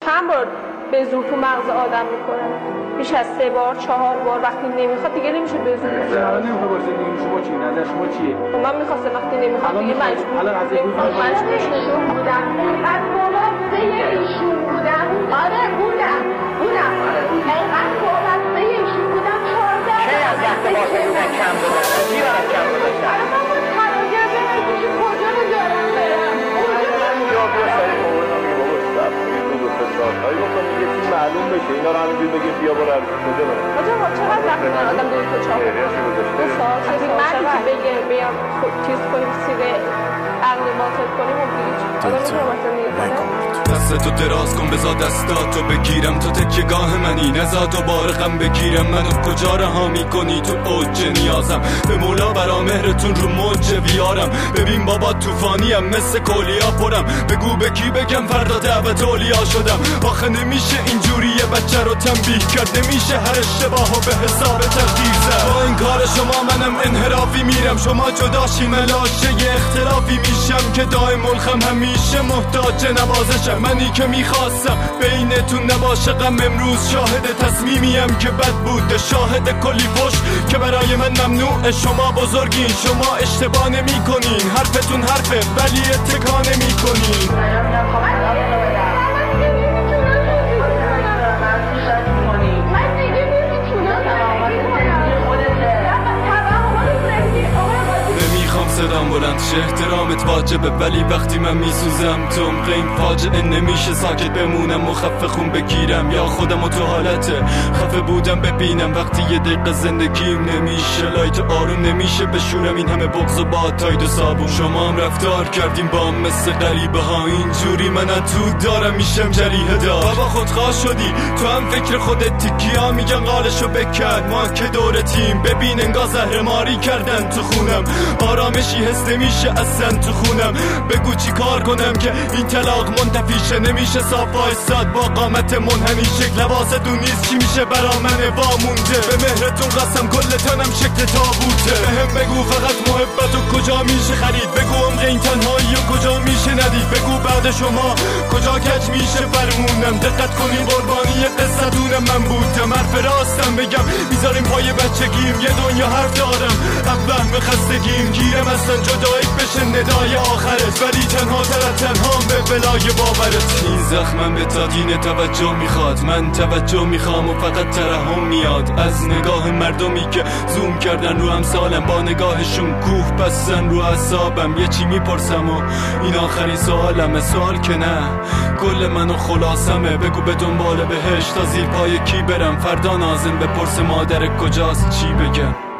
چند بار به زور تو مغز آدم میکنه، بیش از 3 بار 4 بار. وقتی نمیخواد دیگه نمیشه به زور. الان نمیخواد باشه دیگه. شما چی نظر شما چیه؟ من میخواستم وقتی نمیخواد دیگه الان از این مجبور بودم. از وابسته ایشون بودم. آره بودم. اینقدر وابسته ایشون بودم 14 چه از وقت واسه بودن کم دادن؟ چی برای کم دادن؟ الان من باید خراجه برم کجا رو دارم برم؟ یا بیا سری بابا بابا سب کنید دو تا ساعتایی بکنید یه چیز معلوم بشه. اینا رو همینجور بگیم بیا برو کجا برم؟ آجا چقدر وقت من آدم 2 تا 4 2 ساعت از مردی که بگه بیام چیز کنیم سیده عقل باطل کنیم و دستتو دراز کن بذار دستاتو بگیرم تو تکیه‌گاه منی نزا دوباره غم بگیرم منو کجا رها میکنی تو اوج نیازم به مولا برا مهرتون رو موج بیارم ببین بابا طوفانیم مثل کولیا پرم بگو به کی بگم فردا دعوت اولیا شدم آخه نمیشه اینجوری یه بچه رو تنبیه کرد نمیشه هر اشتباهو به حساب تقدیر زد با این کار شما منم انحرافی میرم شما جداشین لاشه یه اختلافی میشم که دائم ملخم همیشه محتاج نوازشم منی که میخواستم بینتون نباشه غم امروز شاهد تصمیمیم که بد بود شاهد کلی پشت که برای من ممنوع شما بزرگین شما اشتباه نمی کنین حرفتون حرفه ولی اتکا نمی کنین صدام بلند شه احترامت واجبه ولی وقتی من میسوزم تو عمق این فاجعه نمیشه ساکت بمونم مخفف خون بگیرم یا خودمو تو حالت خفه بودم ببینم وقتی یه دقیقه زندگیم نمیشه لایت آروم نمیشه بشورم این همه بغض و با تاید و صابون شما هم رفتار کردیم با هم مثل غریبه ها اینجوری من تو دارم میشم جریحه دار بابا خودخواه شدی تو هم فکر خودت تکیا میگن قالشو بکرد ما که دورتیم ببین انگار زهر ماری کردن تو خونم آرامشی حس نمیشه اصلا تو خونم بگو چی کار کنم که این طلاق منتفیشه نمیشه صاف وایساد با قامت منحنی شکل لباستون نیست چی میشه برا من وامونده به مهرتون قسم کل تنم شکل تابوته بهم بگو فقط محبتو کجا میشه خرید بگو عمق این تنهایی و کجا میشه ندید بگو بعد شما کجا کج میشه فرمونم دقت کنین قربانی قصدونم من بودم حرف راستم بگم میذاریم پای بچگیم یه دنیا حرف دارم اول خستگیم گیرم اصلا جدایی بشه ندای آخرت ولی تنها تنها به بلای باورت این زخمم به تادین توجه میخواد من توجه میخوام و فقط ترحم میاد از نگاه مردمی که زوم کردن رو امثالم با نگاهشون کوه بستن رو اعصابم یه چی میپرسم و این آخرین سوالمه سوال که نه کل منو خلاصمه بگو به دنبال بهش تا زیر پای کی برم فردا نازم بپرس مادر کجاست چی بگم